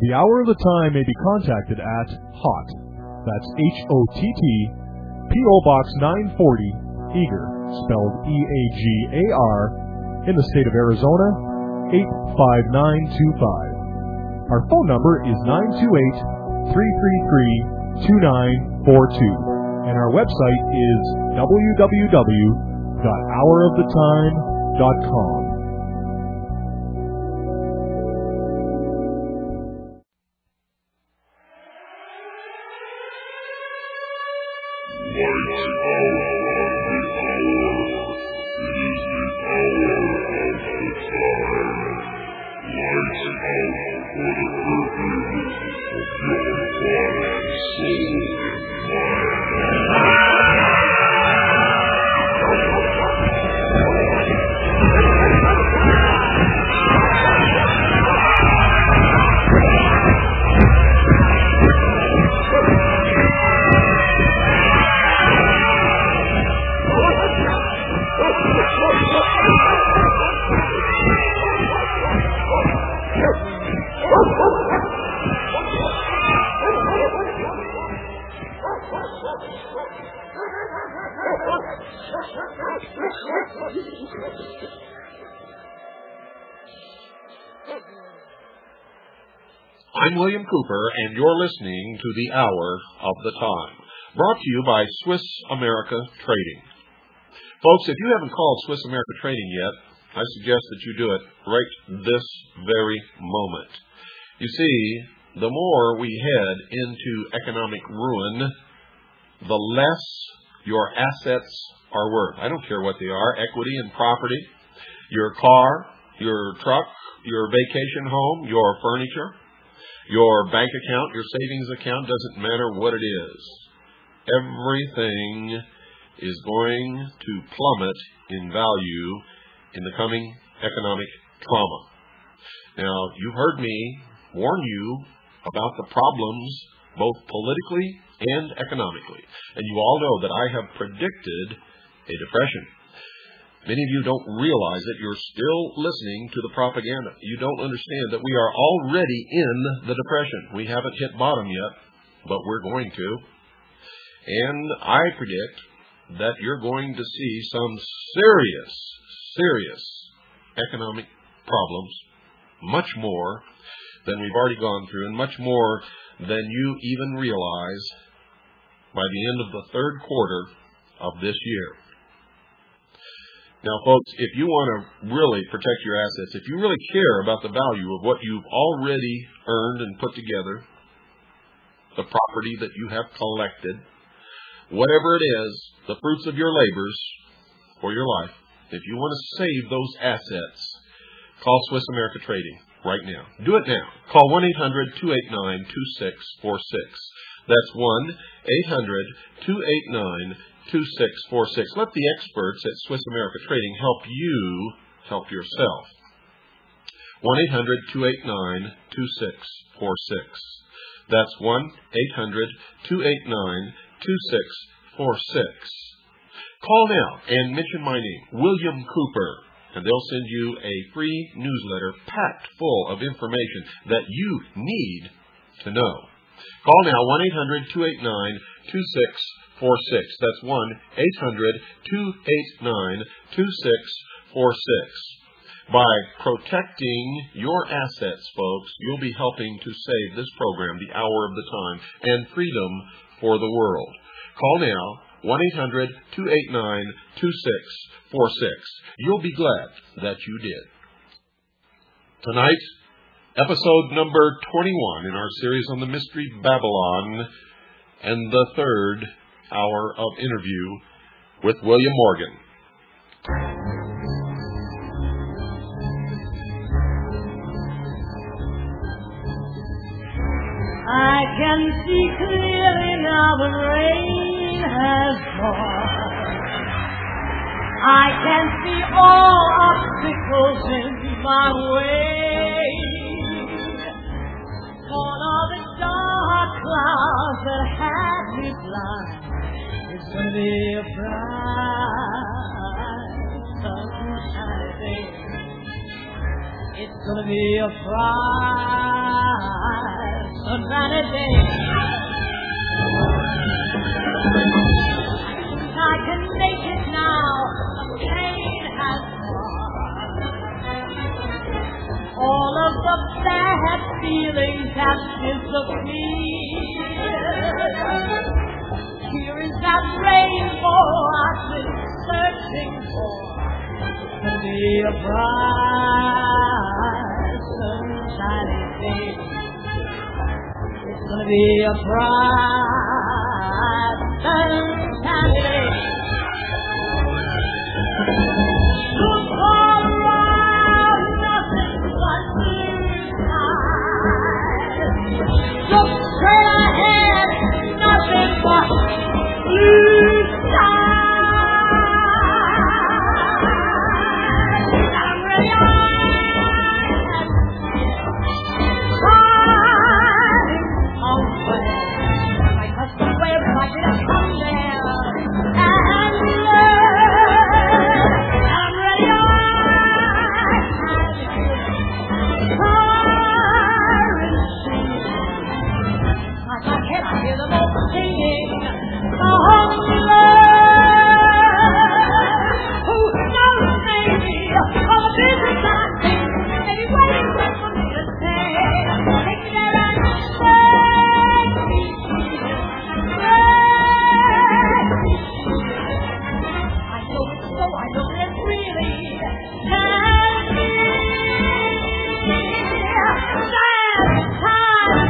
The Hour of the Time may be contacted at HOTT, that's H-O-T-T, P.O. Box 940, Eagar, spelled E-A-G-A-R, in the state of Arizona, 85925. Our phone number is 928-333-2942, and our website is www.houroftheTime.com. I'm William Cooper, and you're listening to The Hour of the Time, brought to you by Swiss America Trading. Folks, if you haven't called Swiss America Trading yet, I suggest that you do it right this very moment. You see, the more we head into economic ruin, the less your assets are worth. I don't care what they are, equity and property, your car, your truck, your vacation home, your furniture, your bank account, your savings account, doesn't matter what it is. Everything is going to plummet in value in the coming economic trauma. Now, you've heard me warn you about the problems both politically and economically. And you all know that I have predicted a depression. Many of you don't realize that you're still listening to the propaganda. You don't understand that we are already in the depression. We haven't hit bottom yet, but we're going to. And I predict that you're going to see some serious economic problems, much more than we've already gone through, and much more than you even realize by the end of the third quarter of this year. Now, folks, if you want to really protect your assets, if you really care about the value of what you've already earned and put together, the property that you have collected, whatever it is, the fruits of your labors for your life, if you want to save those assets, call Swiss America Trading right now. Do it now. Call 1-800-289-2646. That's 1-800-289-2646. Let the experts at Swiss America Trading help you help yourself. 1-800-289-2646. That's 1-800-289-2646. Call now and mention my name, William Cooper, and they'll send you a free newsletter packed full of information that you need to know. Call now, 1-800-289-2646. That's 1-800-289-2646. By protecting your assets, folks, you'll be helping to save this program, The Hour of the Time, and freedom for the world. Call now, 1-800-289-2646. You'll be glad that you did. Tonight, episode number 21 in our series on the Mystery Babylon, and the third hour of interview with William Morgan. I can see clearly now the rain has gone. I can see all obstacles in my way. All of the dark clouds that had me blind, it's gonna be a bright sunshine day. It's gonna be a bright holiday. I can make it now, the pain has gone. All of the bad feelings have disappeared. Here is that rainbow I've been searching for. It's gonna be a bright, sunshiny day. It's gonna be a bright, sunshiny day. Look all around, nothing but blue skies. Look straight ahead, nothing but blue skies. I'm ready on fire. My husband waves like it come there and learn. I'm ready on I can hear them all singing love. Who knows maybe all the business I think may be waiting for me to say. Take me there and break me, Jesus, break me, Jesus. I know it's so, I know that it's really can be. Last time,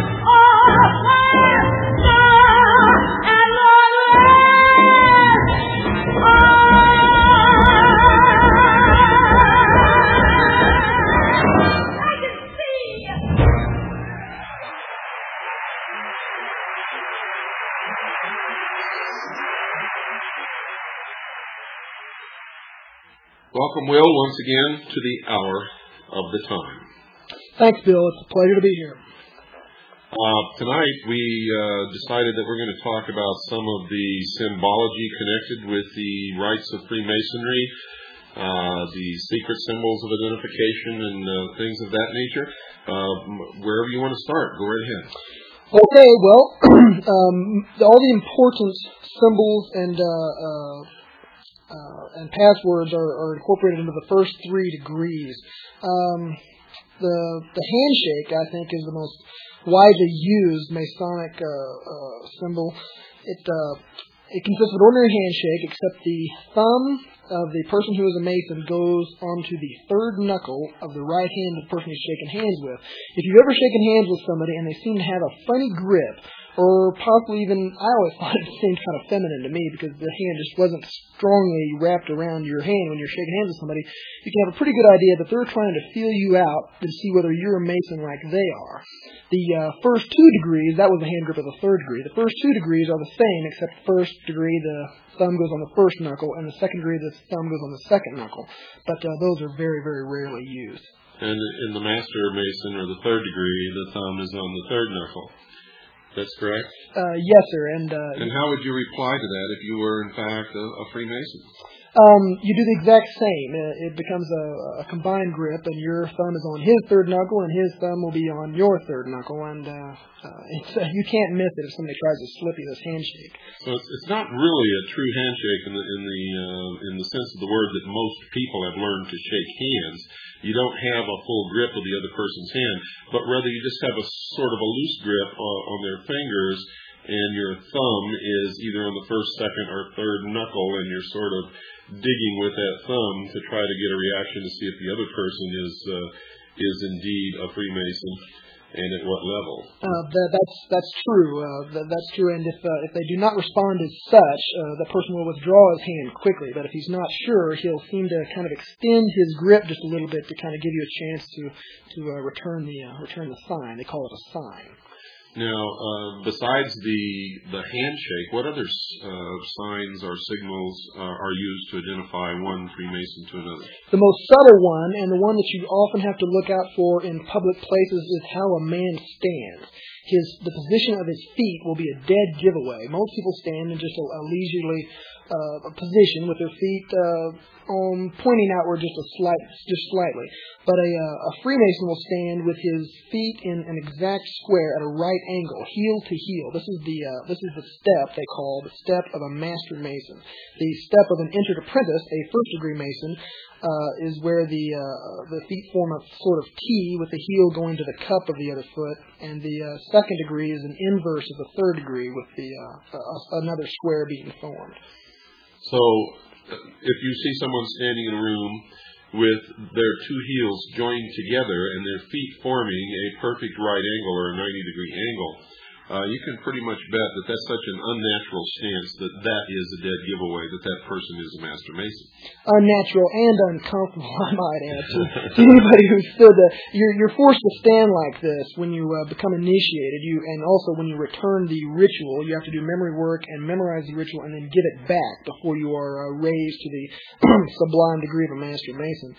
Welcome, Will, once again to the hour of the time. Thanks, Bill. It's a pleasure to be here. Tonight we decided that we're going to talk about some of the symbology connected with the rites of Freemasonry, the secret symbols of identification and things of that nature. Wherever you want to start, go right ahead. Okay, well, all the important symbols and passwords are incorporated into the first 3 degrees. The handshake, I think, is the most widely used Masonic symbol. It consists of an ordinary handshake, except the thumb of the person who is a Mason goes onto the third knuckle of the right hand of the person he's shaking hands with. If you've ever shaken hands with somebody and they seem to have a funny grip, or possibly even, I always thought it seemed kind of feminine to me because the hand just wasn't strongly wrapped around your hand when you're shaking hands with somebody, you can have a pretty good idea that they're trying to feel you out and see whether you're a Mason like they are. The first 2 degrees, that was the hand grip of the 3rd degree. The first 2 degrees are the same, except the first degree, the thumb goes on the first knuckle, and the second degree, the thumb goes on the second knuckle. But those are very, very rarely used. And in the Master Mason, or the 3rd degree, the thumb is on the 3rd knuckle. That's correct? Yes, sir. And how would you reply to that if you were, in fact, a Freemason? You do the exact same. It becomes a combined grip, and your thumb is on his 3rd knuckle, and his thumb will be on your 3rd knuckle. And you can't miss it if somebody tries to slip you this handshake. So it's not really a true handshake in the sense of the word that most people have learned to shake hands. You don't have a full grip of the other person's hand, but rather you just have a sort of a loose grip on their fingers, and your thumb is either on the first, second, or 3rd knuckle, and you're sort of digging with that thumb to try to get a reaction to see if the other person is indeed a Freemason, and at what level. That's true. That's true. And if they do not respond as such, the person will withdraw his hand quickly. But if he's not sure, he'll seem to kind of extend his grip just a little bit to kind of give you a chance to return the sign. They call it a sign. Now, besides the handshake, what other signs or signals are used to identify one Freemason to another? The most subtle one, and the one that you often have to look out for in public places, is how a man stands. The position of his feet will be a dead giveaway. Most people stand in just a leisurely position with their feet pointing outward just slightly. But a Freemason will stand with his feet in an exact square at a right angle, heel to heel. This is the step they call the step of a Master Mason. The step of an entered apprentice, a first-degree Mason, is where the feet form a sort of T with the heel going to the cup of the other foot, and the second degree is an inverse of the third degree with the another square being formed. So, if you see someone standing in a room with their two heels joined together and their feet forming a perfect right angle or a 90-degree angle, you can pretty much bet that that's such an unnatural stance that is a dead giveaway that person is a Master Mason. Unnatural and uncomfortable, I might add. To anybody who stood there, you're forced to stand like this when you become initiated. And also when you return the ritual, you have to do memory work and memorize the ritual and then give it back before you are raised to the sublime degree of a Master Mason.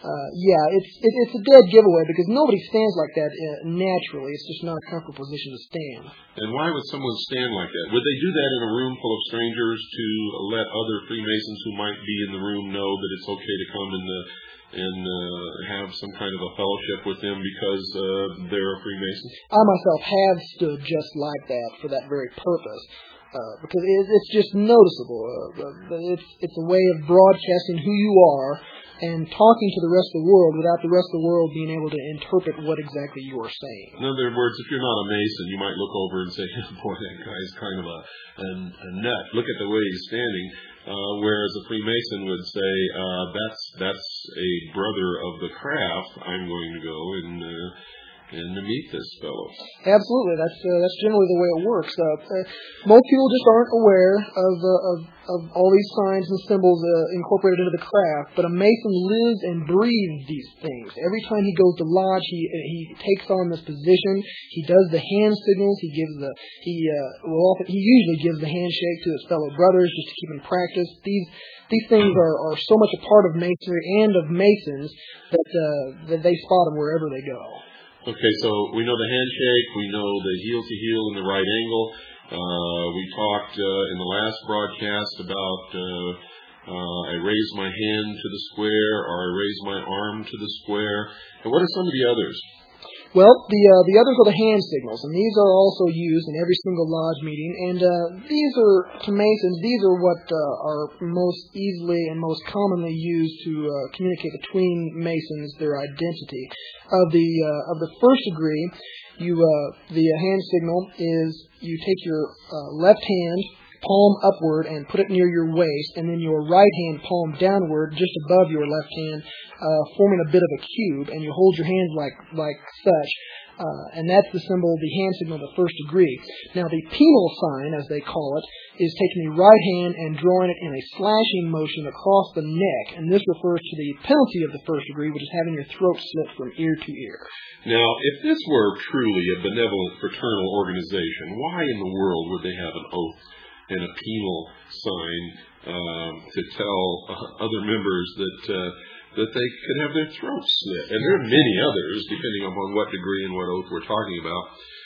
It's a dead giveaway because nobody stands like that naturally. It's just not a comfortable position to stand. And why would someone stand like that? Would they do that in a room full of strangers to let other Freemasons who might be in the room know that it's okay to come and have some kind of a fellowship with them because they're a Freemason? I myself have stood just like that for that very purpose. Because it's just noticeable. It's a way of broadcasting who you are and talking to the rest of the world without the rest of the world being able to interpret what exactly you are saying. In other words, if you're not a Mason, you might look over and say, boy, that guy's kind of a nut. Look at the way he's standing. Whereas a Freemason would say, that's a brother of the craft. I'm going to go and to meet this fellow. Absolutely, that's generally the way it works. Most people just aren't aware of all these signs and symbols incorporated into the craft. But a Mason lives and breathes these things. Every time he goes to lodge, he takes on this position. He does the hand signals. He usually gives the handshake to his fellow brothers just to keep in practice. These things are so much a part of Masonry and of Masons that they spot them wherever they go. Okay, so we know the handshake, we know the heel-to-heel in the right angle. We talked in the last broadcast about I raise my hand to the square, or I raise my arm to the square. And what are some of the others? Well, the others are the hand signals, and these are also used in every single lodge meeting. And these are, to Masons, these are what are most easily and most commonly used to communicate between Masons their identity. Of the first degree, the hand signal is you take your left hand, palm upward, and put it near your waist, and then your right hand palm downward, just above your left hand, forming a bit of a cube, and you hold your hands like such, and that's the symbol, the hand signal of the first degree. Now, the penal sign, as they call it, is taking the right hand and drawing it in a slashing motion across the neck, and this refers to the penalty of the first degree, which is having your throat slit from ear to ear. Now, if this were truly a benevolent fraternal organization, why in the world would they have an oath and a penal sign to tell other members that they could have their throats slit? And there are many others, depending upon what degree and what oath we're talking about.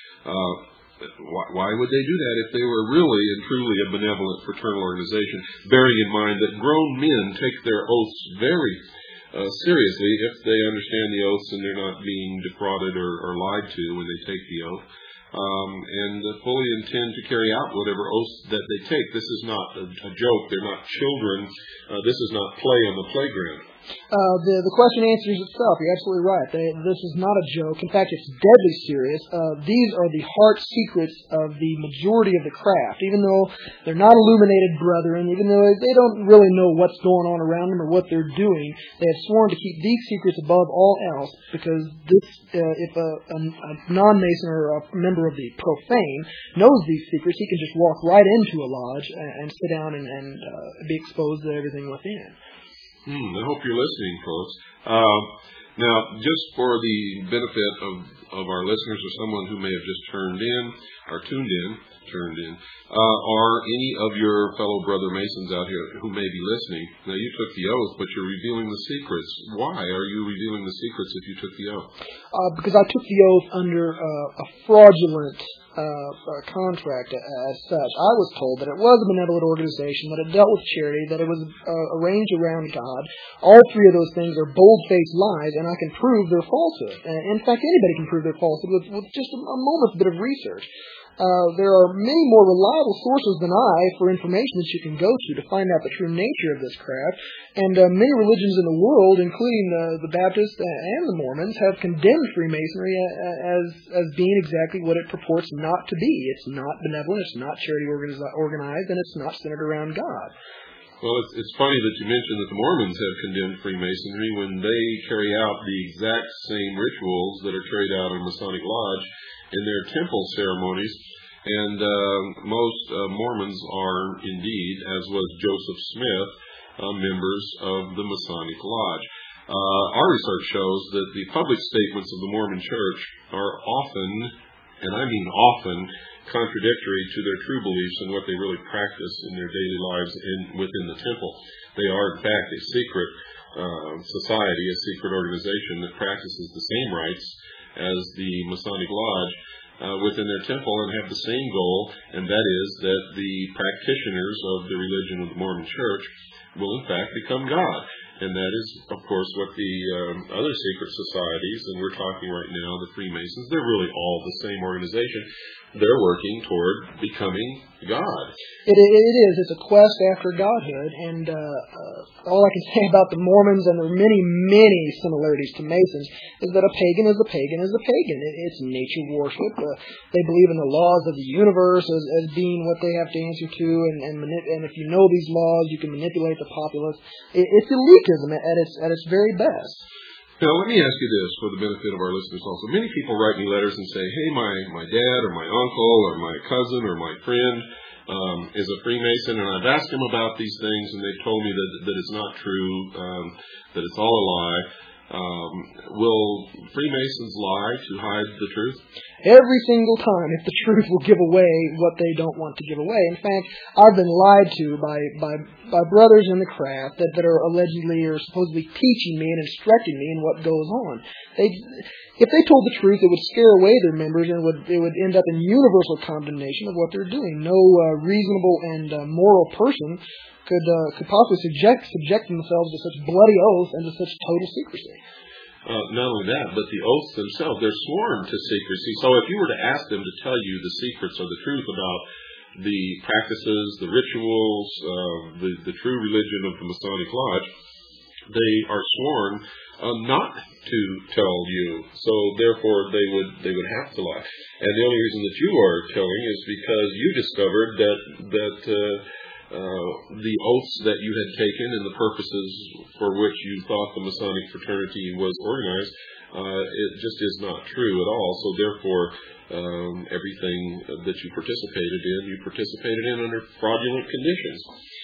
Why would they do that if they were really and truly a benevolent fraternal organization, bearing in mind that grown men take their oaths very seriously if they understand the oaths and they're not being defrauded or lied to when they take the oath, and fully intend to carry out whatever oaths that they take. This is not a joke. They're not children. This is not play on the playground. The question answers itself. You're absolutely right. This is not a joke. In fact, it's deadly serious. These are the heart secrets of the majority of the craft. Even though they're not illuminated brethren, even though they don't really know what's going on around them or what they're doing, they have sworn to keep these secrets above all else, because if a non-Mason or a member of the profane knows these secrets, he can just walk right into a lodge and sit down and be exposed to everything within. I hope you're listening, folks. Now, just for the benefit of our listeners or someone who may have just tuned in, are any of your fellow brother Masons out here who may be listening? Now, you took the oath, but you're revealing the secrets. Why are you revealing the secrets if you took the oath? Because I took the oath under a fraudulent contract as such. I was told that it was a benevolent organization, that it dealt with charity, that it was arranged around God. All three of those things are bold-faced lies, and I can prove their falsehood. In fact, anybody can prove their falsehood with just a moment's bit of research. There are many more reliable sources than I for information that you can go to find out the true nature of this craft. And many religions in the world, including the Baptists and the Mormons, have condemned Freemasonry as being exactly what it purports not to be. It's not benevolent, it's not charity organized, and it's not centered around God. Well, it's funny that you mentioned that the Mormons have condemned Freemasonry when they carry out the exact same rituals that are carried out in Masonic Lodge in their temple ceremonies. And most Mormons are indeed, as was Joseph Smith, members of the Masonic Lodge. Our research shows that the public statements of the Mormon Church are often, and I mean often, contradictory to their true beliefs and what they really practice in their daily lives within the temple. They are, in fact, a secret society, a secret organization that practices the same rites as the Masonic Lodge within their temple and have the same goal, and that is that the practitioners of the religion of the Mormon Church will, in fact, become God. And that is, of course, what the other secret societies, and we're talking right now, the Freemasons, they're really all the same organization. They're working toward becoming God. It is. It's a quest after godhood, and all I can say about the Mormons, and there are many, many similarities to Masons, is that a pagan is a pagan is a pagan. It's nature worship. They believe in the laws of the universe as being what they have to answer to, and if you know these laws, you can manipulate the populace. It's elitism at its very best. Now, let me ask you this for the benefit of our listeners also. Many people write me letters and say, hey, my dad or my uncle or my cousin or my friend is a Freemason, and I've asked them about these things, and they've told me that it's not true, that it's all a lie. Will Freemasons lie to hide the truth? Every single time, if the truth will give away what they don't want to give away. In fact, I've been lied to by brothers in the craft that are allegedly or supposedly teaching me and instructing me in what goes on. If they told the truth, it would scare away their members, and it would end up in universal condemnation of what they're doing. No reasonable and moral person could possibly subject themselves to such bloody oaths and to such total secrecy. Not only that, but the oaths themselves, they're sworn to secrecy. So if you were to ask them to tell you the secrets or the truth about the practices, the rituals, the true religion of the Masonic Lodge, they are sworn not to tell you. So therefore, they would have to lie. And the only reason that you are telling is because you discovered that the oaths that you had taken and the purposes for which you thought the Masonic fraternity was organized, it just is not true at all. So therefore, everything that you participated in under fraudulent conditions.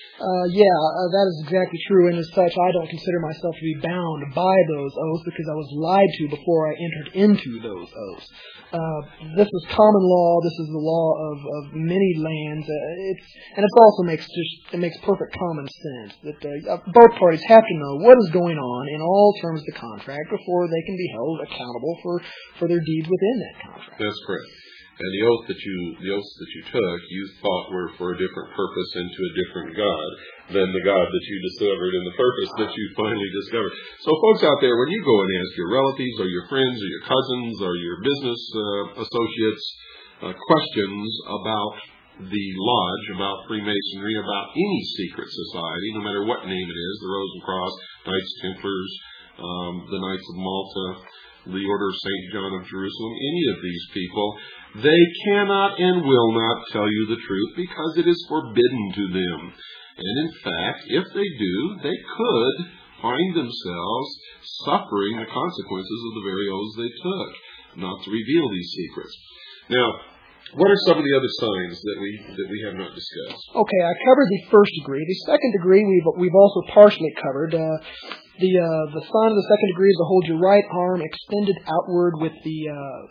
That is exactly true, and as such, I don't consider myself to be bound by those oaths because I was lied to before I entered into those oaths. This is common law. This is the law of many lands. It also makes perfect common sense that both parties have to know what is going on in all terms of the contract before they can be held accountable for their deeds within that contract. That's correct. And the oaths that you took, you thought were for a different purpose and to a different God than the God that you discovered and the purpose that you finally discovered. So folks out there, when you go and ask your relatives or your friends or your cousins or your business associates questions about the lodge, about Freemasonry, about any secret society, no matter what name it is, the Rosencross, Knights Templars, the Knights of Malta, the Order of St. John of Jerusalem, any of these people, they cannot and will not tell you the truth because it is forbidden to them. And in fact, if they do, they could find themselves suffering the consequences of the very oaths they took, not to reveal these secrets. Now, what are some of the other signs that we have not discussed? Okay, I covered the first degree. The second degree we've also partially covered. The sign of the second degree is to hold your right arm extended outward with the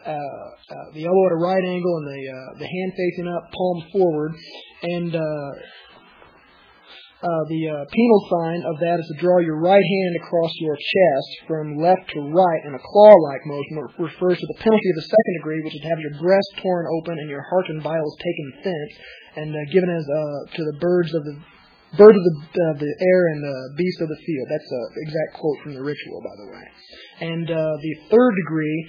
elbow at a right angle and the hand facing up, palm forward. And penal sign of that is to draw your right hand across your chest from left to right in a claw-like motion. It refers to the penalty of the second degree, which is to have your breast torn open and your heart and vitals taken thence, and given as to the birds of the air and the beasts of the field. That's an exact quote from the ritual, by the way. And the third degree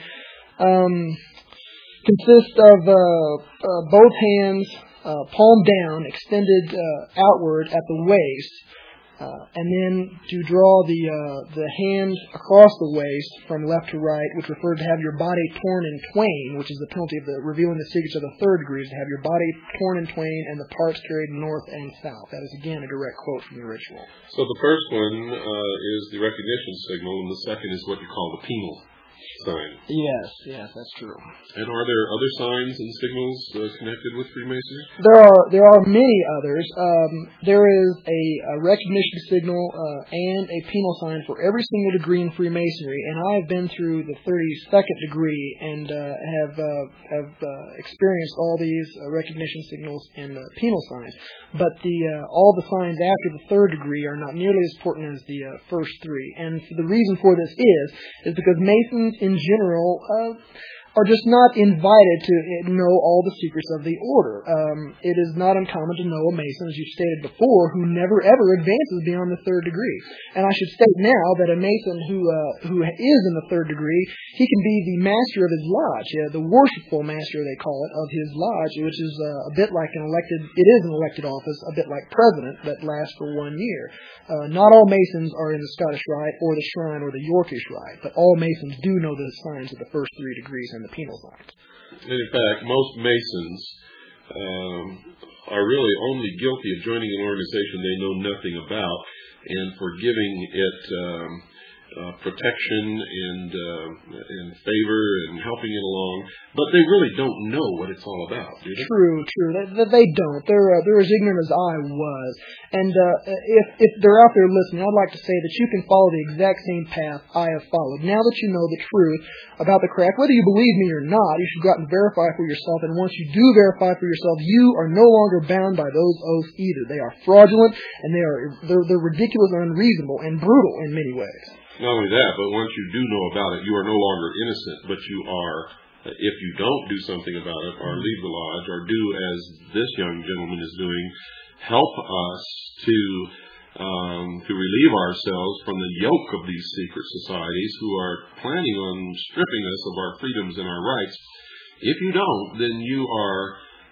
consists of both hands palm down, extended outward at the waist, and then to draw the hand across the waist from left to right, which refers to have your body torn in twain, which is the penalty of revealing the secrets of the third degree, is to have your body torn in twain and the parts carried north and south. That is again a direct quote from the ritual. So the first one is the recognition signal, and the second is what you call the penal sign. Yes, that's true. And are there other signs and signals connected with Freemasonry? There are many others. There is a recognition signal and a penal sign for every single degree in Freemasonry, and I have been through the 32nd degree and have experienced all these recognition signals and penal signs. But all the signs after the third degree are not nearly as important as the first three. And the reason for this is because Masons in general are just not invited to know all the secrets of the order. It is not uncommon to know a Mason, as you've stated before, who never ever advances beyond the third degree. And I should state now that a Mason who is in the third degree, he can be the master of his lodge, the worshipful master, they call it, of his lodge, which is a bit like an elected office, a bit like president, that lasts for 1 year. Not all Masons are in the Scottish Rite or the Shrine or the Yorkish Rite, but all Masons do know the signs of the first 3 degrees and the penal signs. And in fact, most Masons are really only guilty of joining an organization they know nothing about and for giving it protection and favor and helping it along, but they really don't know what it's all about, do they? True. They don't. They're as ignorant as I was. And if they're out there listening, I'd like to say that you can follow the exact same path I have followed. Now that you know the truth about the craft, whether you believe me or not, you should go out and verify for yourself. And once you do verify for yourself, you are no longer bound by those oaths either. They are fraudulent, and they're ridiculous and unreasonable and brutal in many ways. Not only that, but once you do know about it, you are no longer innocent, but you are, if you don't do something about it, or leave the lodge, or do as this young gentleman is doing, help us to relieve ourselves from the yoke of these secret societies who are planning on stripping us of our freedoms and our rights. If you don't, then you are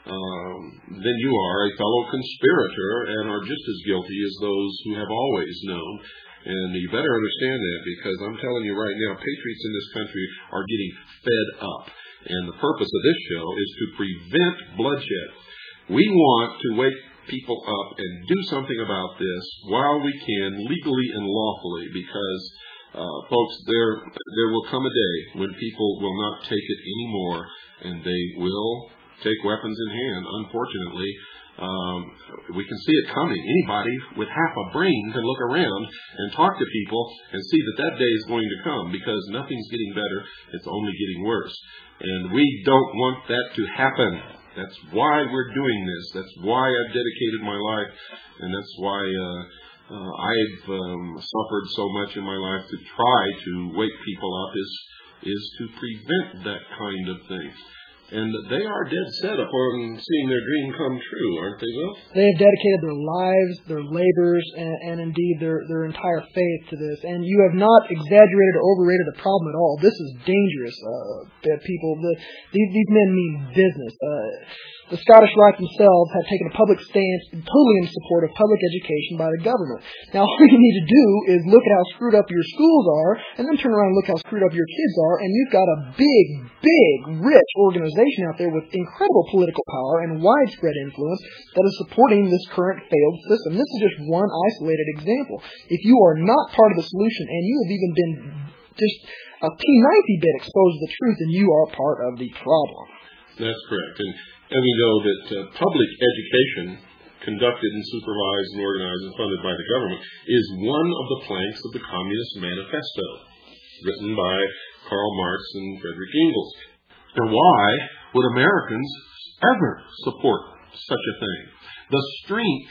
a fellow conspirator and are just as guilty as those who have always known. And you better understand that, because I'm telling you right now, patriots in this country are getting fed up. And the purpose of this show is to prevent bloodshed. We want to wake people up and do something about this while we can, legally and lawfully, because, folks, there will come a day when people will not take it anymore, and they will take weapons in hand, unfortunately. We can see it coming. Anybody with half a brain can look around and talk to people and see that day is going to come, because nothing's getting better. It's only getting worse. And we don't want that to happen. That's why we're doing this. That's why I've dedicated my life, and that's why I've suffered so much in my life to try to wake people up, is to prevent that kind of thing. And they are dead set upon seeing their dream come true, aren't they, Will? They have dedicated their lives, their labors, and indeed their entire faith to this. And you have not exaggerated or overrated the problem at all. This is dangerous, people. These men mean business. The Scottish Rite themselves have taken a public stance totally in support of public education by the government. Now, all you need to do is look at how screwed up your schools are, and then turn around and look how screwed up your kids are, and you've got a big, rich organization out there with incredible political power and widespread influence that is supporting this current failed system. This is just one isolated example. If you are not part of the solution, and you have even been just a P90 bit exposed to the truth, then you are part of the problem. That's correct. And we know that public education, conducted and supervised and organized and funded by the government, is one of the planks of the Communist Manifesto, written by Karl Marx and Frederick Engels. And why would Americans ever support such a thing? The strength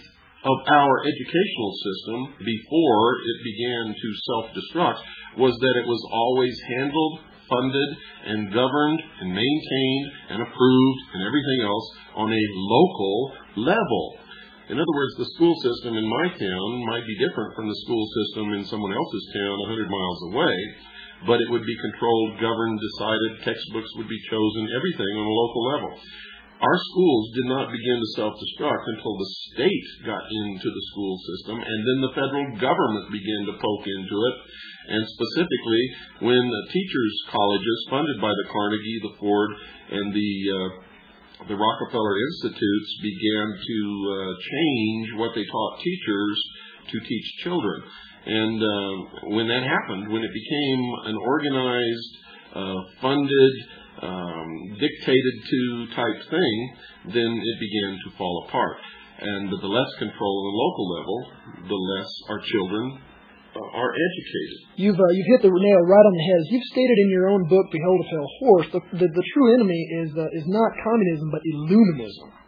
of our educational system before it began to self-destruct was that it was always handled, funded, and governed, and maintained, and approved, and everything else on a local level. In other words, the school system in my town might be different from the school system in someone else's town 100 miles away, but it would be controlled, governed, decided, textbooks would be chosen, everything on a local level. Our schools did not begin to self-destruct until the state got into the school system, and then the federal government began to poke into it, and specifically when teachers' colleges funded by the Carnegie, the Ford, and the Rockefeller Institutes began to change what they taught teachers to teach children. And when that happened, when it became an organized, funded, dictated to type thing, then it began to fall apart. And the less control on the local level, the less our children are educated. You've hit the nail right on the head. As you've stated in your own book, Behold a Pale Horse, the true enemy is not communism, but Illuminism.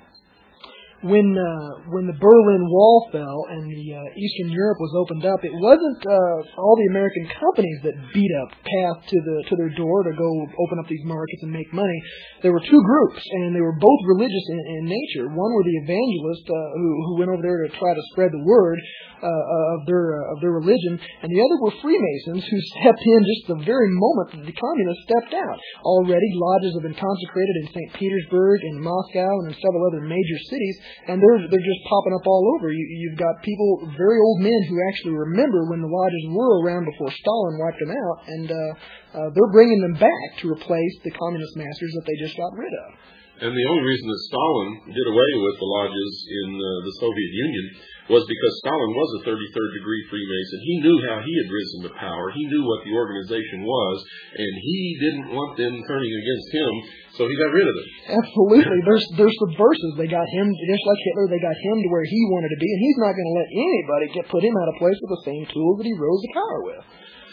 When the Berlin Wall fell and the Eastern Europe was opened up, it wasn't all the American companies that beat up path to their door to go open up these markets and make money. There were two groups, and they were both religious in nature. One were the evangelists who went over there to try to spread the word of their religion, and the other were Freemasons who stepped in just the very moment that the communists stepped out. Already, lodges have been consecrated in St. Petersburg, in Moscow, and in several other major cities. And they're just popping up all over. You've got people, very old men, who actually remember when the lodges were around before Stalin wiped them out, and they're bringing them back to replace the communist masters that they just got rid of. And the only reason that Stalin did away with the lodges in the Soviet Union was because Stalin was a 33rd degree Freemason. He knew how he had risen to power. He knew what the organization was, and he didn't want them turning against him, so he got rid of them. Absolutely. They're subversives. They got him, just like Hitler, they got him to where he wanted to be, and he's not going to let anybody put him out of place with the same tools that he rose to power with.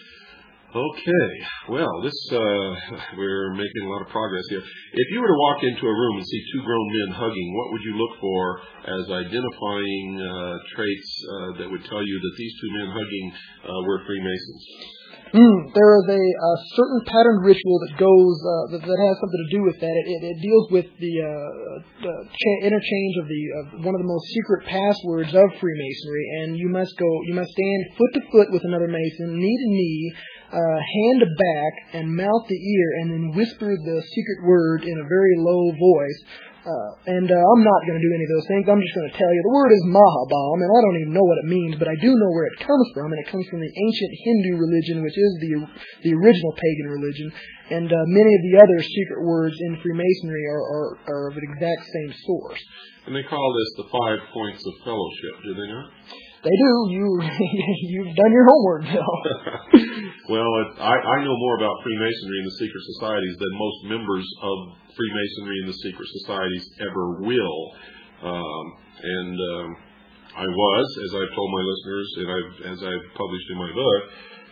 Okay, well, we're making a lot of progress here. If you were to walk into a room and see two grown men hugging, what would you look for as identifying traits that would tell you that these two men hugging were Freemasons? There is a certain patterned ritual that goes that has something to do with that. It deals with the interchange of one of the most secret passwords of Freemasonry, and you must stand foot to foot with another Mason, knee to knee, hand to back, and mouth to ear, and then whisper the secret word in a very low voice. I'm not going to do any of those things. I'm just going to tell you the word is Mahabam, and I don't even know what it means, but I do know where it comes from, and it comes from the ancient Hindu religion, which is the original pagan religion, and many of the other secret words in Freemasonry are of an exact same source. And they call this the 5 points of fellowship, do they not? They do. You've done your homework, Bill. Well, I know more about Freemasonry and the secret societies than most members of Freemasonry and the secret societies ever will. I was, as I've told my listeners, and as I've published in my book,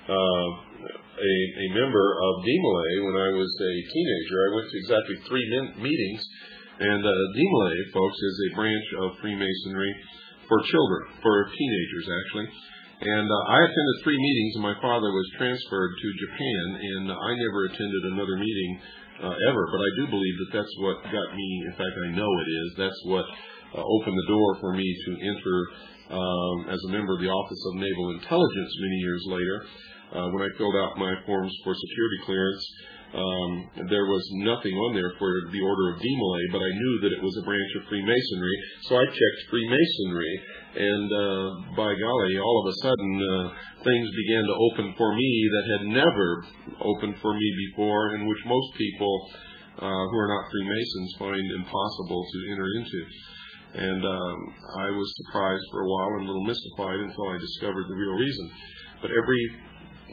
a member of DeMolay when I was a teenager. I went to exactly 3 meetings, and DeMolay, folks, is a branch of Freemasonry for children, for teenagers, actually. And I attended 3 meetings, and my father was transferred to Japan, and I never attended another meeting ever. But I do believe that that's what got me, in fact, I know it is, that's what opened the door for me to enter as a member of the Office of Naval Intelligence many years later. When I filled out my forms for security clearance, there was nothing on there for the Order of DeMolay, but I knew that it was a branch of Freemasonry, so I checked Freemasonry, and by golly, all of a sudden, things began to open for me that had never opened for me before, and which most people who are not Freemasons find impossible to enter into. And I was surprised for a while and a little mystified until I discovered the real reason. But every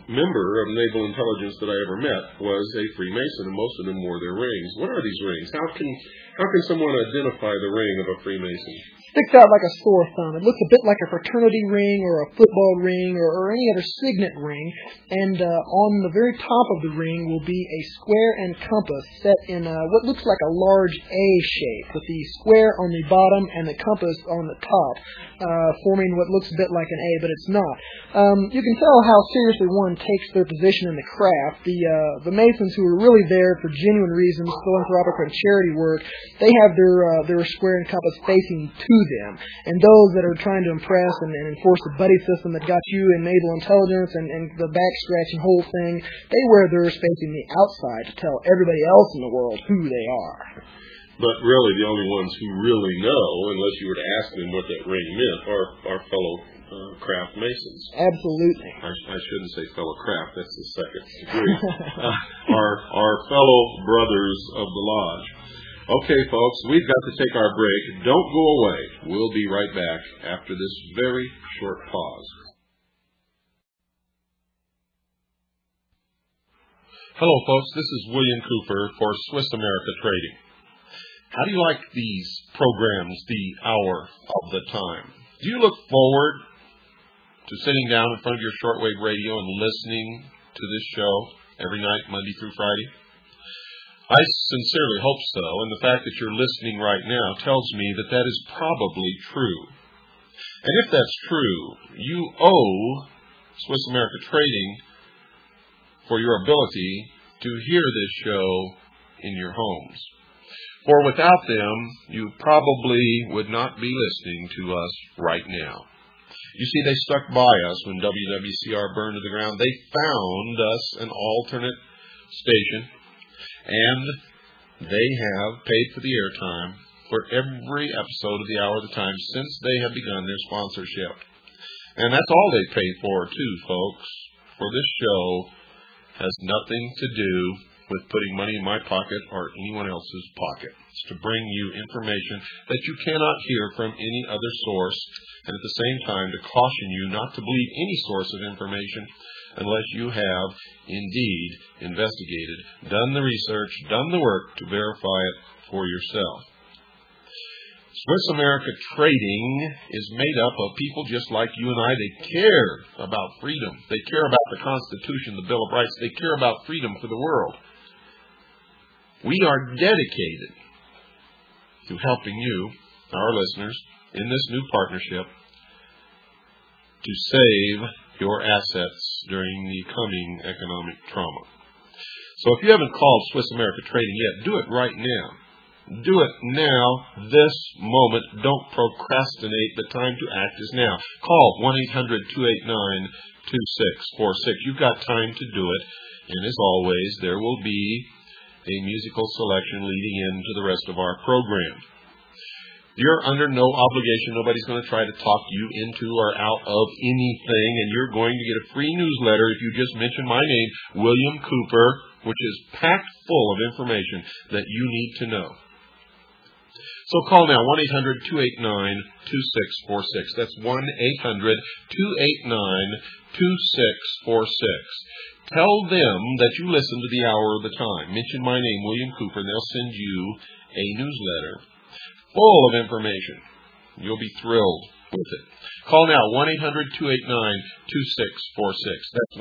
member of naval intelligence that I ever met was a Freemason, and most of them wore their rings. What are these rings? How can someone identify the ring of a Freemason? Sticks out like a sore thumb. It looks a bit like a fraternity ring or a football ring or any other signet ring. And on the very top of the ring will be a square and compass set in what looks like a large A shape, with the square on the bottom and the compass on the top, forming what looks a bit like an A, but it's not. You can tell how seriously one takes their position in the craft. The Masons, who are really there for genuine reasons, philanthropic and charity work, they have their square and compass facing to them. And those that are trying to impress and enforce the buddy system that got you in naval intelligence and the back-scratching whole thing, they wear theirs facing the outside to tell everybody else in the world who they are. But really, the only ones who really know, unless you were to ask them what that ring meant, are fellow craft Masons. Absolutely. I shouldn't say fellow craft, that's the second degree. Our fellow brothers of the Lodge. Okay, folks, we've got to take our break. Don't go away. We'll be right back after this very short pause. Hello, folks. This is William Cooper for Swiss America Trading. How do you like these programs, the hour of the time? Do you look forward to sitting down in front of your shortwave radio and listening to this show every night, Monday through Friday? I sincerely hope so, and the fact that you're listening right now tells me that that is probably true. And if that's true, you owe Swiss America Trading for your ability to hear this show in your homes. For without them, you probably would not be listening to us right now. You see, they stuck by us when WWCR burned to the ground. They found us an alternate station, and they have paid for the airtime for every episode of the Hour of the Time since they have begun their sponsorship. And that's all they pay for, too, folks. For this show has nothing to do with putting money in my pocket or anyone else's pocket. It's to bring you information that you cannot hear from any other source, and at the same time to caution you not to believe any source of information unless you have indeed investigated, done the research, done the work to verify it for yourself. Swiss America Trading is made up of people just like you and I. They care about freedom. They care about the Constitution, the Bill of Rights. They care about freedom for the world. We are dedicated to helping you, our listeners, in this new partnership to save your assets during the coming economic trauma. So if you haven't called Swiss America Trading yet, do it right now. Do it now, this moment. Don't procrastinate. The time to act is now. Call 1-800-289-2646. You've got time to do it. And as always, there will be a musical selection leading into the rest of our program. You're under no obligation. Nobody's going to try to talk you into or out of anything, and you're going to get a free newsletter if you just mention my name, William Cooper, which is packed full of information that you need to know. So call now, 1-800-289-2646. That's 1-800-289-2646. Tell them that you listen to the Hour of the Time. Mention my name, William Cooper, and they'll send you a newsletter full of information. You'll be thrilled with it. Call now, 1-800-289-2646. That's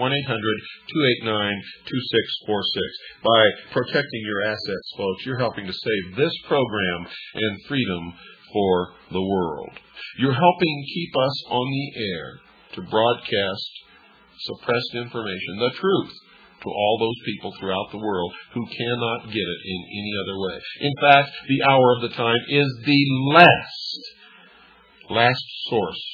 1-800-289-2646. By protecting your assets, folks, you're helping to save this program and freedom for the world. You're helping keep us on the air to broadcast suppressed information, the truth, to all those people throughout the world who cannot get it in any other way. In fact, the Hour of the Time is the last source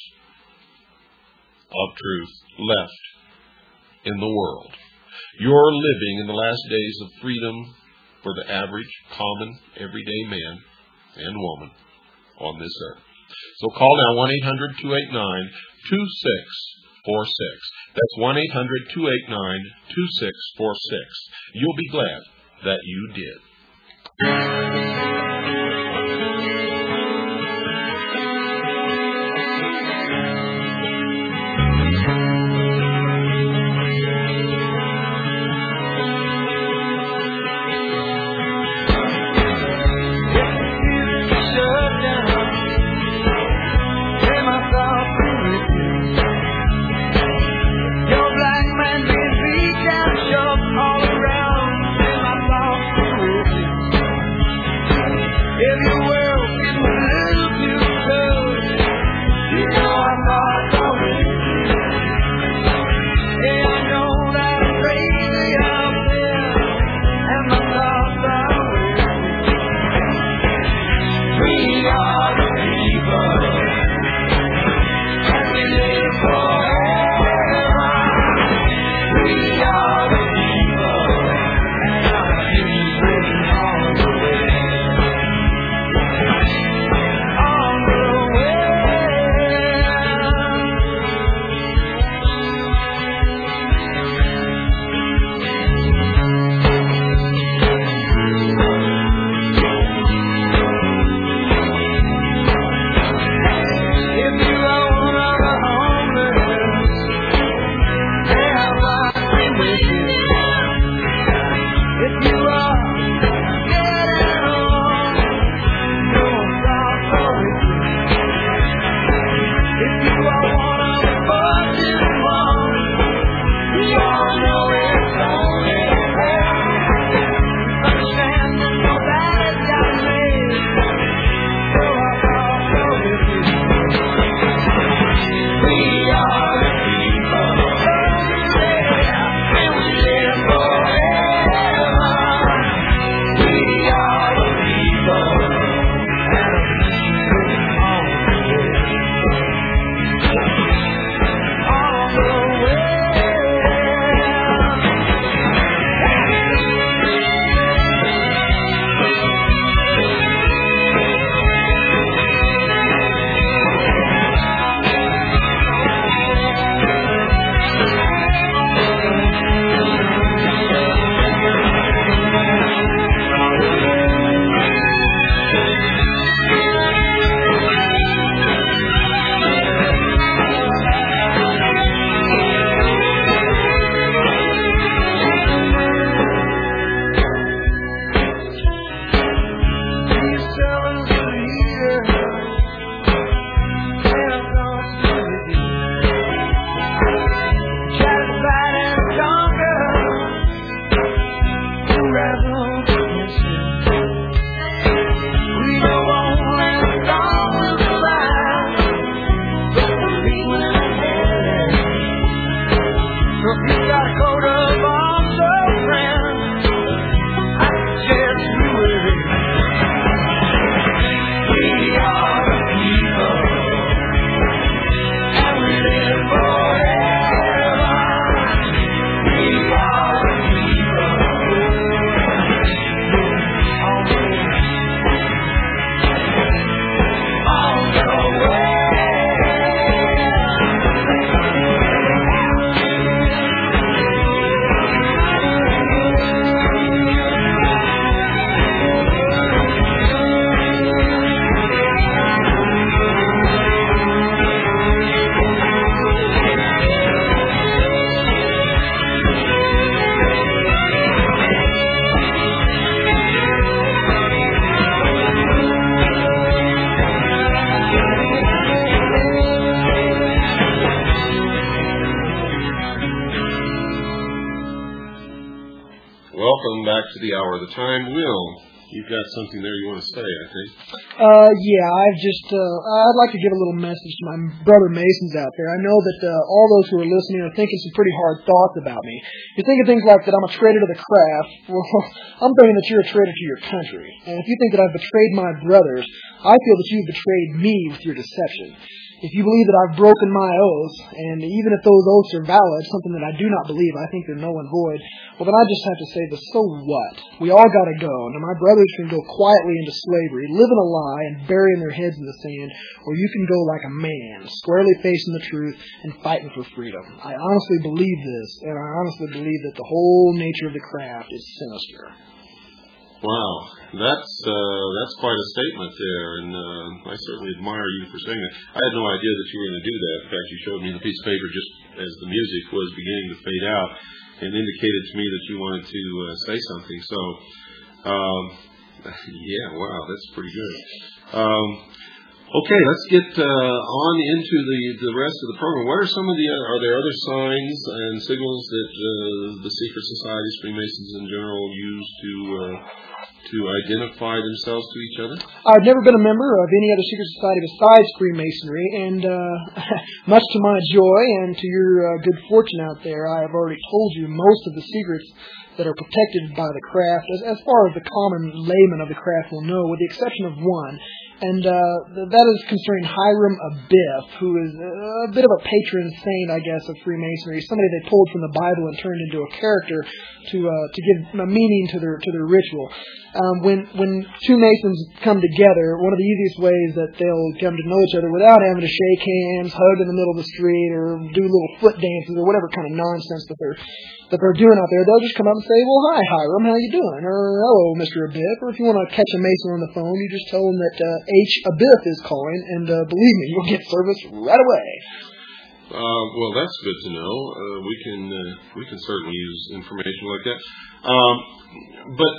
of truth left in the world. You're living in the last days of freedom for the average, common, everyday man and woman on this earth. So call now, 1-800-289-2646. That's 1-800-289-2646. You'll be glad that you did. welcome back to the Hour of the Time. Will, you've got something there you want to say, I think. I'd like to give a little message to my brother Masons out there. I know that all those who are listening are thinking some pretty hard thoughts about me. You're thinking things like that I'm a traitor to the craft. Well, I'm thinking that you're a traitor to your country. And if you think that I've betrayed my brothers, I feel that you've betrayed me with your deception. If you believe that I've broken my oaths, and even if those oaths are valid, something that I do not believe, I think they're null and void, well then I just have to say, so what? We all gotta go. Now my brothers can go quietly into slavery, live in a lie, and burying their heads in the sand, or you can go like a man, squarely facing the truth, and fighting for freedom. I honestly believe this, and I honestly believe that the whole nature of the craft is sinister. Wow, that's quite a statement there, and I certainly admire you for saying that. I had no idea that you were going to do that. In fact, you showed me the piece of paper just as the music was beginning to fade out, and indicated to me that you wanted to say something. So, yeah, wow, that's pretty good. Okay, let's get on into the rest of the program. What are some of are there other signs and signals that the secret societies, Freemasons in general, use to identify themselves to each other? I've never been a member of any other secret society besides Freemasonry, and much to my joy and to your good fortune out there, I have already told you most of the secrets that are protected by the craft, as far as the common layman of the craft will know, with the exception of one. And that is concerning Hiram Abiff, who is a bit of a patron saint, I guess, of Freemasonry. Somebody they pulled from the Bible and turned into a character to give a meaning to their ritual. When two Masons come together, one of the easiest ways that they'll come to know each other without having to shake hands, hug in the middle of the street, or do little foot dances, or whatever kind of nonsense that they're doing out there, they'll just come up and say, well, hi, Hiram, how you doing? Or, hello, Mr. Abiff. Or if you want to catch a Mason on the phone, you just tell them that H. Abiff is calling, and believe me, you'll get service right away. Well, that's good to know. We can certainly use information like that. But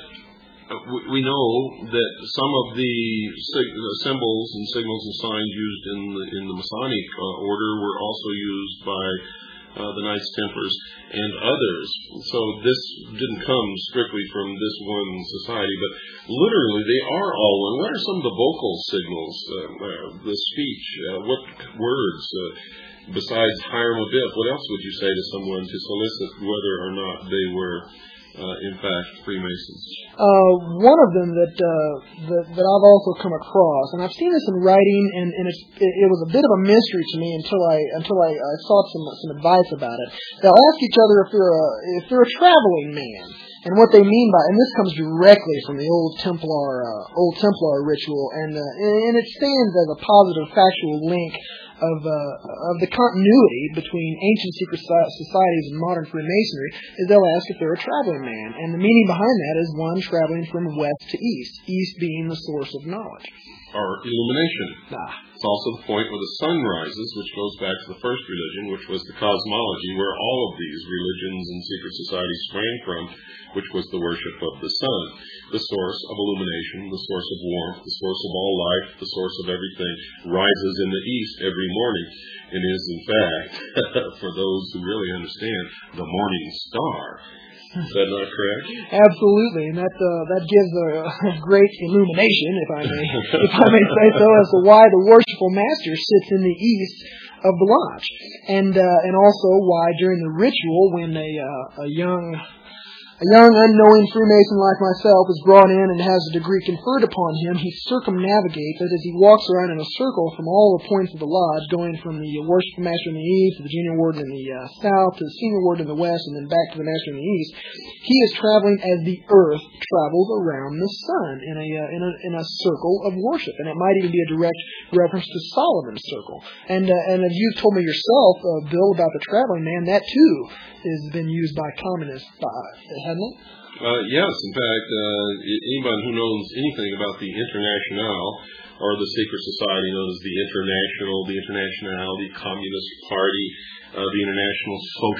we know that some of the symbols and signals and signs used in the Masonic order were also used by the Knights Templars and others. So this didn't come strictly from this one society, but literally they are all one. What are some of the vocal signals, the speech, what words, besides Hiram Abiff, what else would you say to someone to solicit whether or not they were in fact Freemasons? One of them that I've also come across, and I've seen this in writing, and it was a bit of a mystery to me until I sought some advice about it. They'll ask each other if they're a traveling man, and what they mean by, and this comes directly from the old Templar ritual, and it stands as a positive factual link of the continuity between ancient secret societies and modern Freemasonry, is they'll ask if they're a traveling man. And the meaning behind that is one traveling from west to east, east being the source of knowledge. Or illumination. It's also the point where the sun rises, which goes back to the first religion, which was the cosmology, where all of these religions and secret societies sprang from, which was the worship of the sun, the source of illumination, the source of warmth, the source of all life, the source of everything, rises in the east every morning, and is, in fact, for those who really understand, the morning star. Is that not correct? Absolutely, and that gives a great illumination, if I may say so, as to why the worshipful master sits in the east of the lodge, and also why during the ritual, when a young unknowing Freemason like myself is brought in and has a degree conferred upon him, he circumnavigates it as he walks around in a circle from all the points of the lodge, going from the worshipful master in the east to the junior warden in the south to the senior warden in the west, and then back to the master in the east. He is traveling as the earth travels around the sun in a circle of worship, and it might even be a direct reference to Solomon's circle. And as you've told me yourself, Bill, about the traveling man, that too has been used by communists, hasn't it? Yes, in fact, anyone who knows anything about the Internationale, or the secret society known as the Internationale, the Communist Party, the International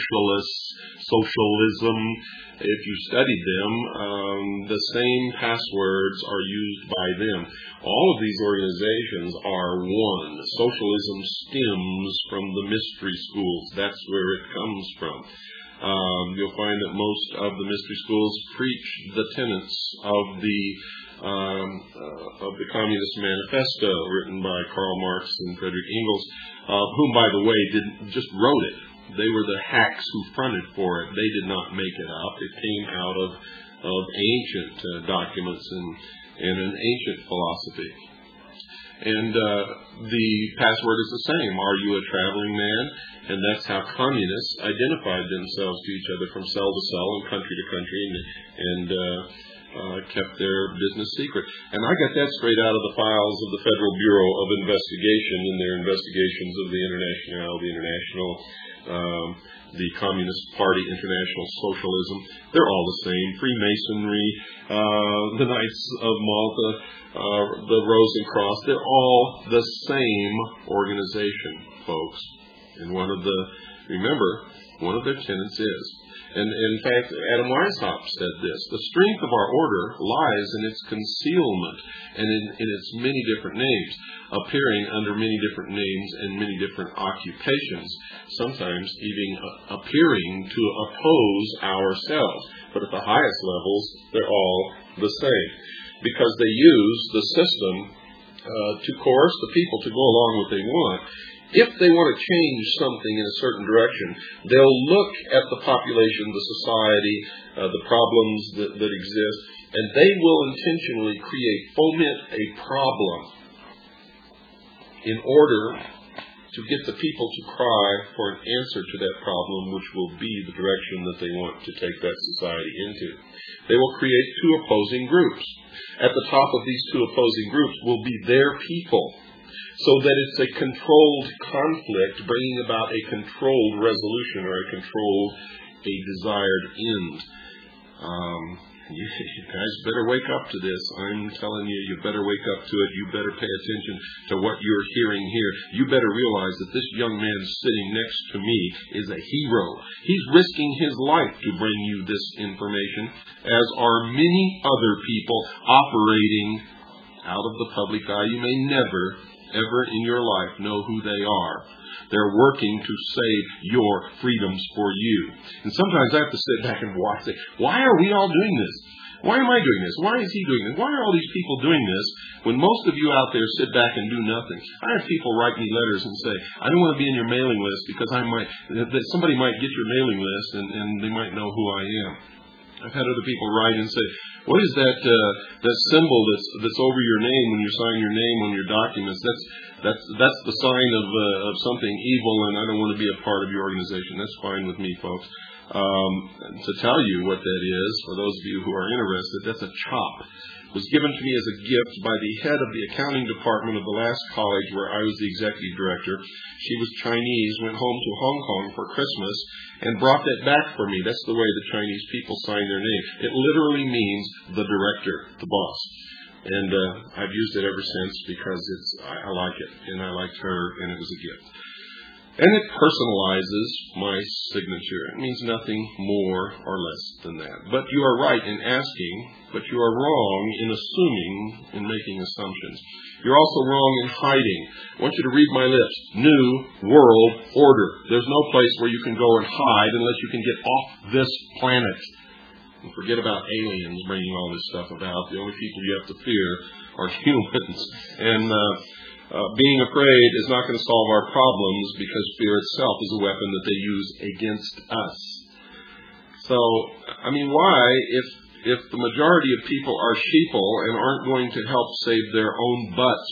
Socialism, if you studied them, the same passwords are used by them. All of these organizations are one. Socialism stems from the mystery schools. That's where it comes from. You'll find that most of the mystery schools preach the tenets of the Communist Manifesto, written by Karl Marx and Friedrich Engels, whom, by the way, just wrote it. They were the hacks who fronted for it. They did not make it up. It came out of ancient documents and an ancient philosophy. And the password is the same. Are you a traveling man? And that's how communists identified themselves to each other from cell to cell and country to country, and kept their business secret. And I got that straight out of the files of the Federal Bureau of Investigation in their investigations of the International, the Communist Party, International Socialism. They're all the same. Freemasonry, the Knights of Malta, the Rosencross, they're all the same organization, folks. And one of their tenets is, and in fact, Adam Weishaupt said this, the strength of our order lies in its concealment and in its many different names, appearing under many different names and many different occupations, sometimes even appearing to oppose ourselves. But at the highest levels, they're all the same, because they use the system to coerce the people to go along what they want. If they want to change something in a certain direction, they'll look at the population, the society, the problems that exist, and they will intentionally foment a problem in order to get the people to cry for an answer to that problem, which will be the direction that they want to take that society into. They will create two opposing groups. At the top of these two opposing groups will be their people, so that it's a controlled conflict, bringing about a controlled resolution or a desired end. You guys better wake up to this. I'm telling you, you better wake up to it. You better pay attention to what you're hearing here. You better realize that this young man sitting next to me is a hero. He's risking his life to bring you this information, as are many other people operating out of the public eye. You may never, ever in your life know who they are. They're working to save your freedoms for you. And sometimes I have to sit back and watch it. Why are we all doing this? Why am I doing this? Why is he doing this? Why are all these people doing this when most of you out there sit back and do nothing? I have people write me letters and say, I don't want to be in your mailing list because somebody might get your mailing list and they might know who I am. I've had other people write and say, what is that symbol that's over your name when you sign your name on your documents? That's the sign of something evil, and I don't want to be a part of your organization. That's fine with me, folks. To tell you what that is, for those of you who are interested, that's a chop. It was given to me as a gift by the head of the accounting department of the last college where I was the executive director. She was Chinese, went home to Hong Kong for Christmas, and brought that back for me. That's the way the Chinese people sign their name. It literally means the director, the boss. And I've used it ever since because I like it, and I liked her, and it was a gift. And it personalizes my signature. It means nothing more or less than that. But you are right in asking, but you are wrong in assuming and making assumptions. You're also wrong in hiding. I want you to read my lips. New World Order. There's no place where you can go and hide unless you can get off this planet. And forget about aliens bringing all this stuff about. The only people you have to fear are humans. And being afraid is not going to solve our problems, because fear itself is a weapon that they use against us. So, I mean, why, if the majority of people are sheeple and aren't going to help save their own butts,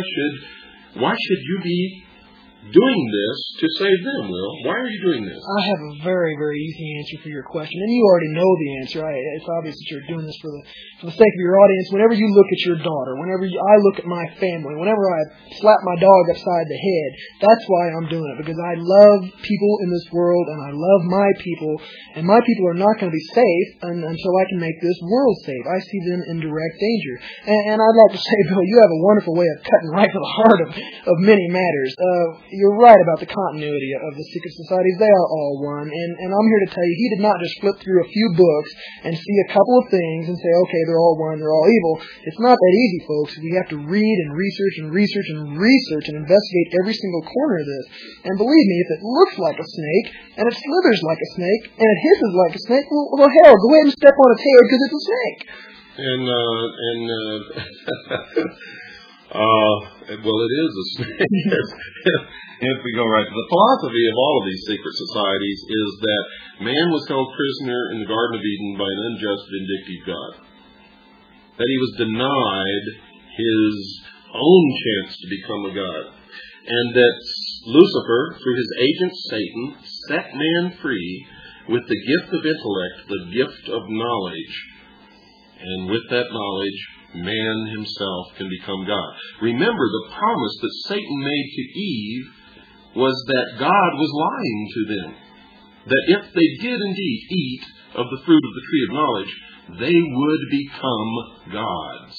why should you be doing this to save them, Will? Why are you doing this? I have a very, very easy answer for your question, and you already know the answer. It's obvious that you're doing this for the sake of your audience. Whenever you look at your daughter, I look at my family, whenever I slap my dog upside the head, that's why I'm doing it, because I love people in this world, and I love my people, and my people are not going to be safe until I can make this world safe. I see them in direct danger. And I'd like to say, Bill, you have a wonderful way of cutting right to the heart of many matters. you're right about the continuity of the secret societies. They are all one. And I'm here to tell you, he did not just flip through a few books and see a couple of things and say, okay, they're all one, they're all evil. It's not that easy, folks. We have to read and research and research and research and investigate every single corner of this. And believe me, if it looks like a snake, and it slithers like a snake, and it hisses like a snake, well hell, go ahead and step on its head because it's a snake. Well, it is a snake. If we go right to the philosophy of all of these secret societies is that man was held prisoner in the Garden of Eden by an unjust, vindictive God. That he was denied his own chance to become a God. And that Lucifer, through his agent Satan, set man free with the gift of intellect, the gift of knowledge. And with that knowledge, man himself can become God. Remember, the promise that Satan made to Eve was that God was lying to them. That if they did indeed eat of the fruit of the tree of knowledge, they would become gods.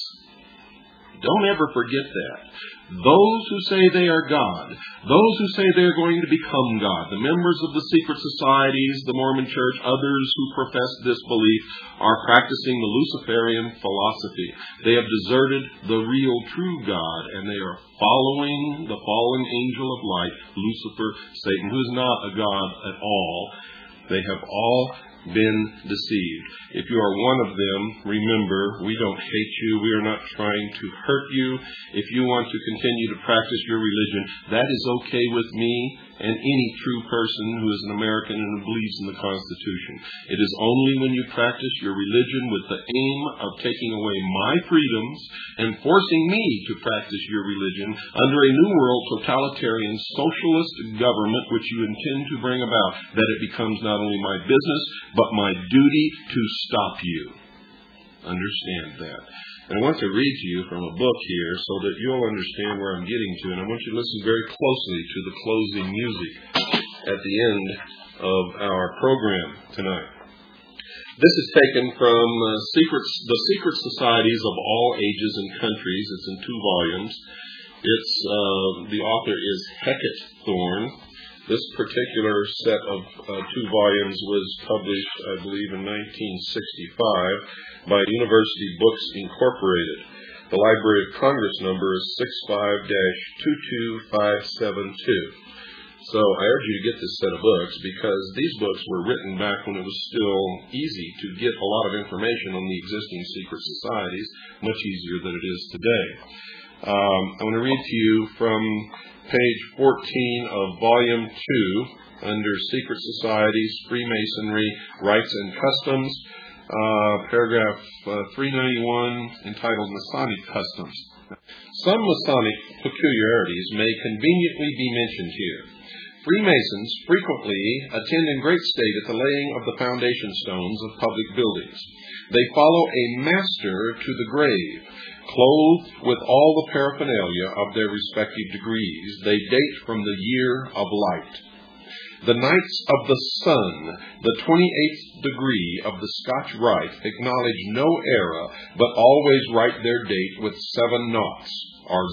Don't ever forget that. Those who say they are God, those who say they are going to become God, the members of the secret societies, the Mormon Church, others who profess this belief, are practicing the Luciferian philosophy. They have deserted the real, true God, and they are following the fallen angel of light, Lucifer, Satan, who is not a God at all. They have all been deceived. If you are one of them, remember, we don't hate you. We are not trying to hurt you. If you want to continue to practice your religion, that is okay with me and any true person who is an American and who believes in the Constitution. It is only when you practice your religion with the aim of taking away my freedoms and forcing me to practice your religion under a new world totalitarian socialist government which you intend to bring about, that it becomes not only my business but my duty to stop you. Understand that. And I want to read to you from a book here so that you'll understand where I'm getting to. And I want you to listen very closely to the closing music at the end of our program tonight. This is taken from The Secret Societies of All Ages and Countries. It's in 2 volumes. The author is Hecate Thorne. This particular set of 2 volumes was published, I believe, in 1965 by University Books Incorporated. The Library of Congress number is 65-22572. So I urge you to get this set of books because these books were written back when it was still easy to get a lot of information on the existing secret societies, much easier than it is today. I want to read to you from page 14 of volume 2 under Secret Societies, Freemasonry, Rites and Customs, paragraph 391 entitled Masonic Customs. Some Masonic peculiarities may conveniently be mentioned here. Freemasons frequently attend in great state at the laying of the foundation stones of public buildings. They follow a master to the grave, clothed with all the paraphernalia of their respective degrees. They date from the year of light. The Knights of the Sun, the 28th degree of the Scotch Rite, acknowledge no era, but always write their date with 7 noughts, or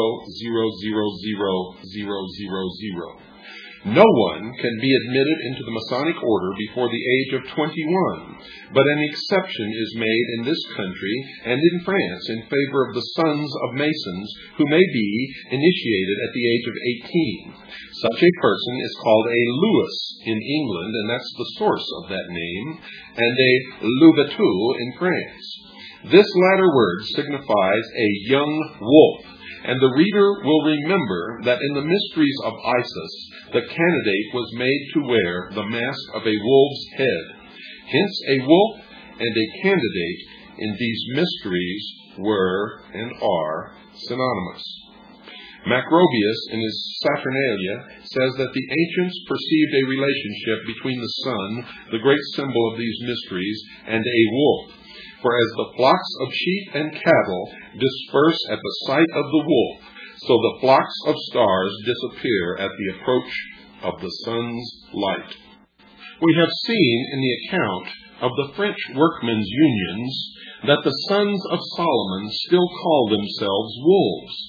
0000000. No one can be admitted into the Masonic order before the age of 21, but an exception is made in this country and in France in favor of the sons of Masons who may be initiated at the age of 18. Such a person is called a Louis in England, and that's the source of that name, and a Louvetou in France. This latter word signifies a young wolf, and the reader will remember that in the mysteries of Isis, the candidate was made to wear the mask of a wolf's head. Hence, a wolf and a candidate in these mysteries were and are synonymous. Macrobius, in his Saturnalia, says that the ancients perceived a relationship between the sun, the great symbol of these mysteries, and a wolf. For as the flocks of sheep and cattle disperse at the sight of the wolf, so the flocks of stars disappear at the approach of the sun's light. We have seen in the account of the French workmen's unions that the sons of Solomon still call themselves wolves.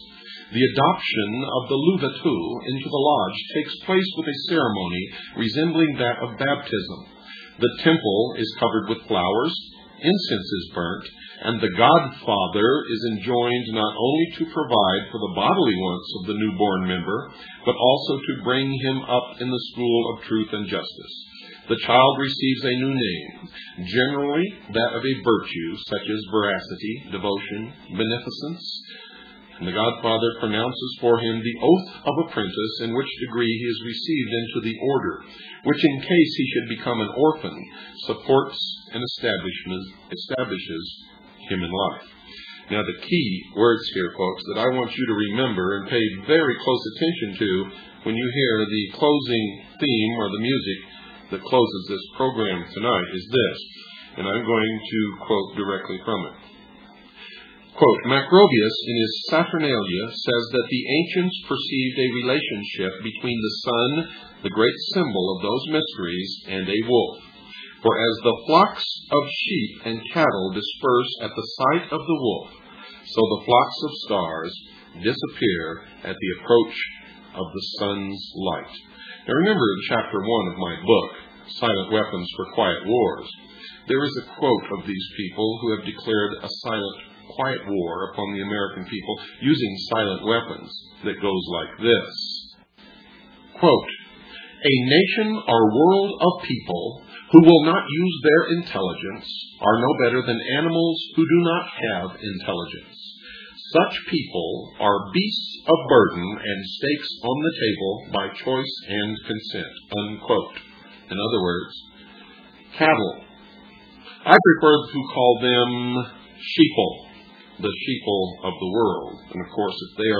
The adoption of the Luvatu into the lodge takes place with a ceremony resembling that of baptism. The temple is covered with flowers, incense is burnt, and the Godfather is enjoined not only to provide for the bodily wants of the newborn member, but also to bring him up in the school of truth and justice. The child receives a new name, generally that of a virtue, such as veracity, devotion, beneficence, and the Godfather pronounces for him the oath of apprentice, in which degree he is received into the order, which in case he should become an orphan, supports and establishes him in life. Now the key words here, folks, that I want you to remember and pay very close attention to when you hear the closing theme or the music that closes this program tonight is this, and I'm going to quote directly from it. Quote, Macrobius in his Saturnalia says that the ancients perceived a relationship between the sun, the great symbol of those mysteries, and a wolf. For as the flocks of sheep and cattle disperse at the sight of the wolf, so the flocks of stars disappear at the approach of the sun's light. Now remember in chapter 1 of my book, Silent Weapons for Quiet Wars, there is a quote of these people who have declared a silent, quiet war upon the American people using silent weapons that goes like this. Quote, a nation or world of people who will not use their intelligence are no better than animals who do not have intelligence. Such people are beasts of burden and stakes on the table by choice and consent. Unquote. In other words, cattle. I prefer to call them sheeple, the sheeple of the world. And of course, if they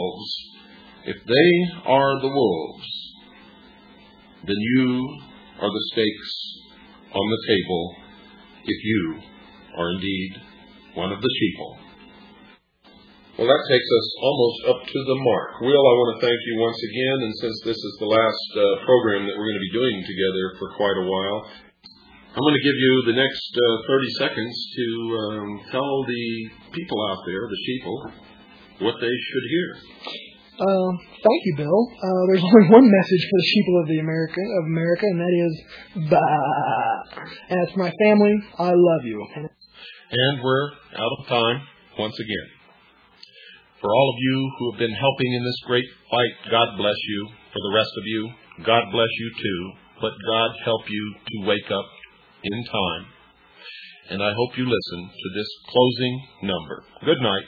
are the wolves, then you are the stakes on the table if you are indeed one of the sheeple. Well, that takes us almost up to the mark. Will, I want to thank you once again, and since this is the last program that we're going to be doing together for quite a while, I'm going to give you the next 30 seconds to tell the people out there, the sheeple, what they should hear. Thank you, Bill. There's only one message for the sheeple of America, and that is, bah. And it's my family. I love you. And we're out of time once again. For all of you who have been helping in this great fight, God bless you. For the rest of you, God bless you too. Let God help you to wake up in time. And I hope you listen to this closing number. Good night.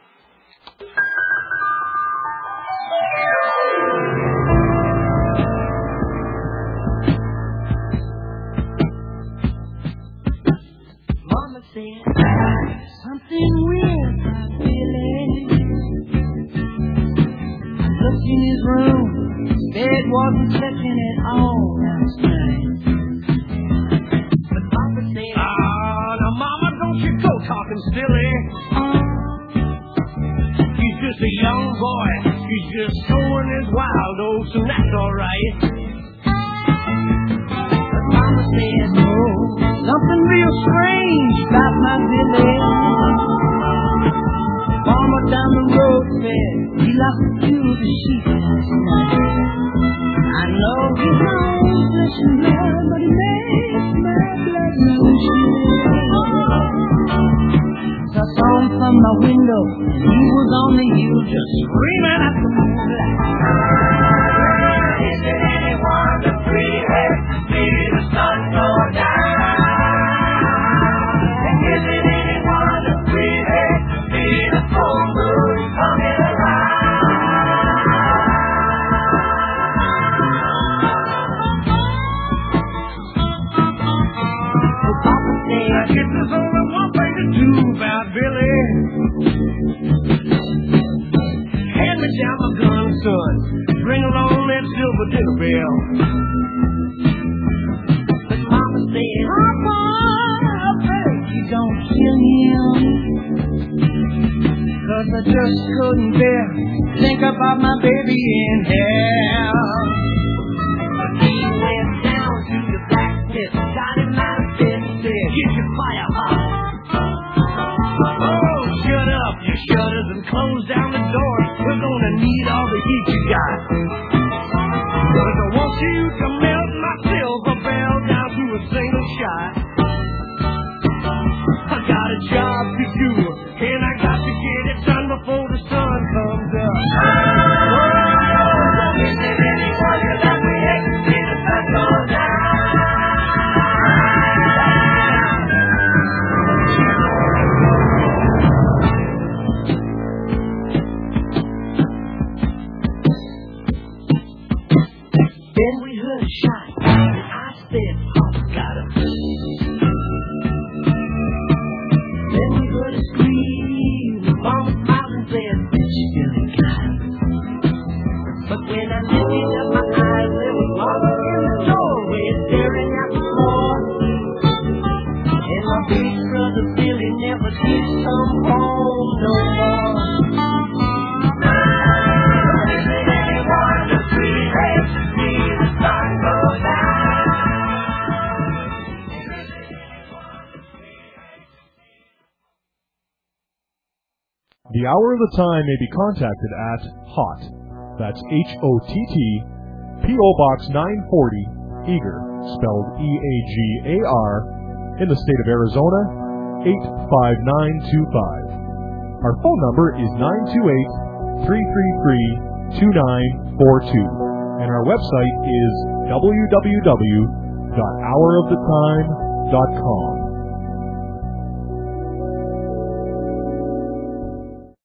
Mama said something weird about Billy. Looked in his room, bed wasn't checking at all last night. But Papa said, now Mama, don't you go talking silly. He's just a young boy, he's just showing his wild oats, and that's alright. But Mama said, no, something real strange about my Billy. Mama down the road said, he lost to the sheep last night. I know he's always flesh and blood, but he makes my blood run. So I saw him from my window, and he was on the hill just screaming at the moonlight. Is there anyone to free her to see the sun go down? And is there anyone to free her to see the full moon coming around? I guess there's only one thing to do about Billy. Hand me down my gun, son. Bring along that silver dinner bell. But Mama said, Papa, I beg you don't kill him. 'Cause I just couldn't bear to think about my baby in hell. But he went down to the black pit, got him out of bed and said, get your fire hot. Oh, shut up, you shutters, and close down the doors. We're going need all the heat you got. Cause I want you to melt my silver bell down to a single shot. I got a job to do, and I got to get it done before the sun comes up. Don't miss it anymore, you let me hate to see the sun go down. Then we heard a shot, and I said, Pop, got him. Then we heard a scream, the mama smiled and said, bitch, you really got him. But when I lifted up my eyes, there was mama in the doorway staring at the floor. And my big brother Billy never did come home no more. The Hour of the Time may be contacted at HOTT, that's HOTT, P.O. Box 940, Eager, spelled E-A-G-A-R, in the state of Arizona, 85925. Our phone number is 928-333-2942, and our website is www.houroftetime.com.